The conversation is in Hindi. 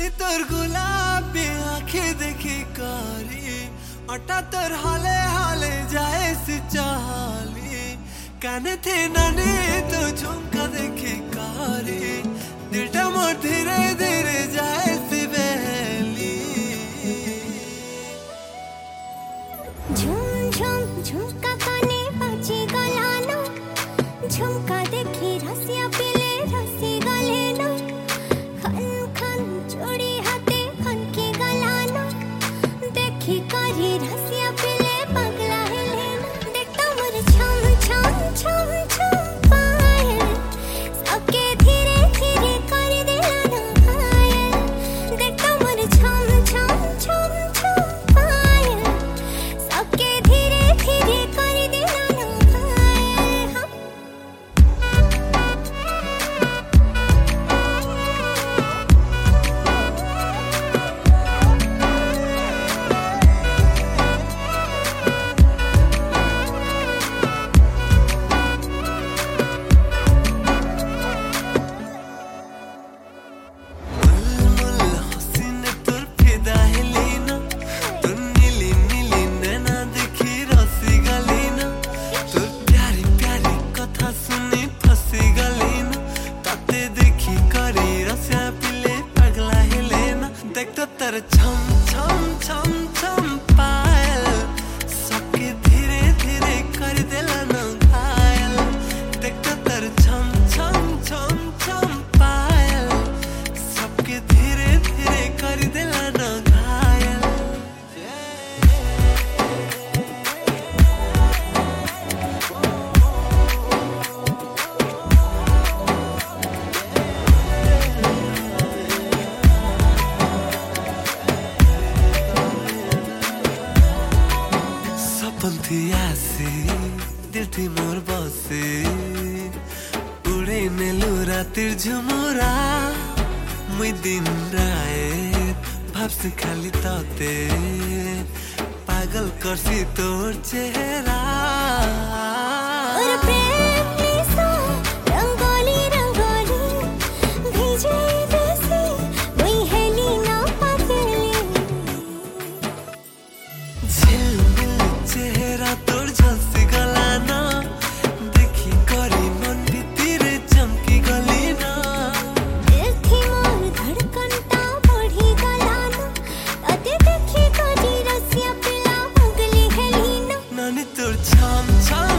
नानी तोर गुलाबी आंखें देखी कारी अटा तोर हाले हाले जाए से चाली काने थे नानी तो झुमका देखी कारी दिलटा मोर धीरे धीरे जाए से बहली झुम झुम झुमका काने बाजी गलानो झुमका देखी रसिया पिले रसी गलेनो खन खन जोड़ी हाथे खन के गलानो देखी करी रसिया पिले पगला हेलेनो देखता मोर छम छम छम छम पायल सबके धीरे धीरे कर देला ना घायल देखता मोर छम छम छम छम पायल सबके धीरे धीरे कर देला ना घायल तर छम छम छम छम पायल सबके धीरे धीरे कर देला ना घायल देखता तर छम छम छम छम पायल सबके धीरे धीरे कर देला ना घायल पंथी आसे दिल थी मोर बसे उड़े नेलू रातिर झुमुरा मुई दिन रात भाबसी खाली ताते पागल करसी तोर चेहरा और प्रेम निसा रंगोली रंगोली भेजे देसी मुई हेली ना पागली झिलमिल चेहरा तोर झलसी गलाना देखी करी मन भीतरे चमकी गली ना दिल थी मोर धड़कन ता बढ़ी गलाना अते देखी करी रसिया पिला पगली हेली ना नानी तोर छम छम